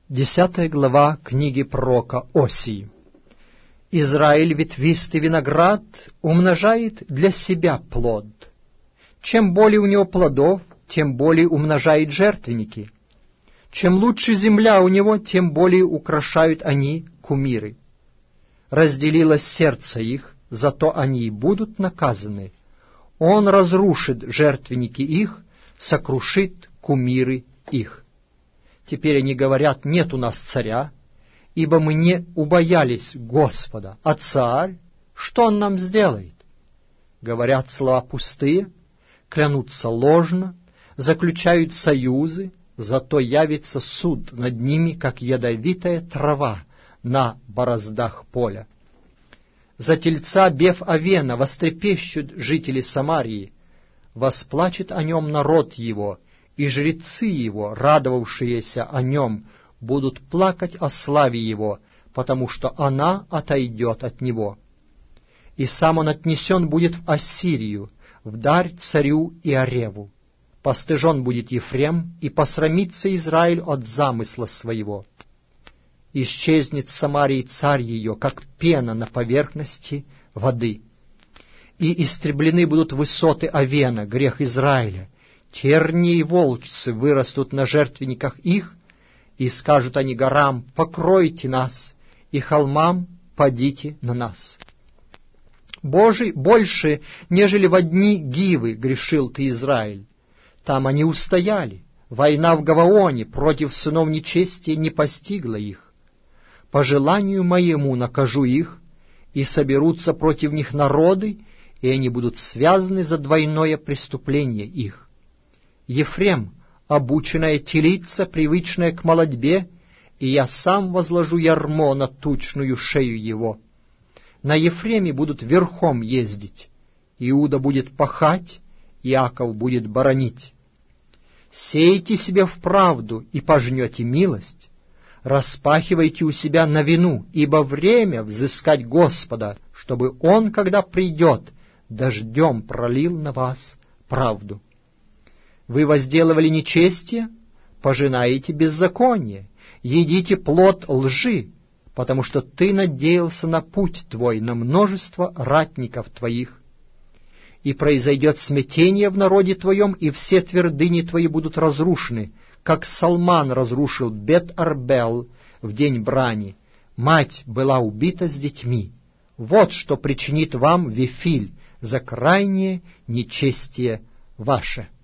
10 глава книги пророка Осии. Израиль ветвистый виноград умножает для себя плод. Чем более у него плодов, тем более умножает жертвенники. Чем лучше земля у него, тем более украшают они кумиры. Разделилось сердце их, зато они и будут наказаны. Он разрушит жертвенники их, сокрушит кумиры их. Теперь они говорят: нет у нас царя, ибо мы не убоялись Господа. А царь, что он нам сделает? Говорят слова пустые, клянутся ложно, заключают союзы, зато явится суд над ними, как ядовитая трава на бороздах поля. За тельца Беф-Авена вострепещут жители Самарии, восплачет о нем народ его, и жрецы его, радовавшиеся о нем, будут плакать о славе его, потому что она отойдет от него. И сам он отнесен будет в Ассирию, в дарь царю Иореву. Постыжен будет Ефрем, и посрамится Израиль от замысла своего. Исчезнет в Самарии царь ее, как пена на поверхности воды. И истреблены будут высоты Авена, грех Израиля. Терни и волчцы вырастут на жертвенниках их, и скажут они горам: покройте нас, и холмам: падите на нас. Больше, нежели во дни Гивы, грешил ты, Израиль. Там они устояли. Война в Гаваоне против сынов нечестия не постигла их. По желанию моему накажу их, и соберутся против них народы, и они будут связаны за двойное преступление их. Ефрем — обученная телица, привычная к молодьбе, и я сам возложу ярмо на тучную шею его. На Ефреме будут верхом ездить, Иуда будет пахать, Иаков будет боронить. Сейте себе в правду и пожнете милость, распахивайте у себя новину, ибо время взыскать Господа, чтобы Он, когда придет, дождем пролил на вас правду. Вы возделывали нечестие, пожинаете беззаконие, едите плод лжи, потому что ты надеялся на путь твой, на множество ратников твоих. И произойдет смятение в народе твоем, и все твердыни твои будут разрушены, как Салман разрушил Бет-Арбел в день брани. Мать была убита с детьми. Вот что причинит вам Вифиль за крайнее нечестие ваше.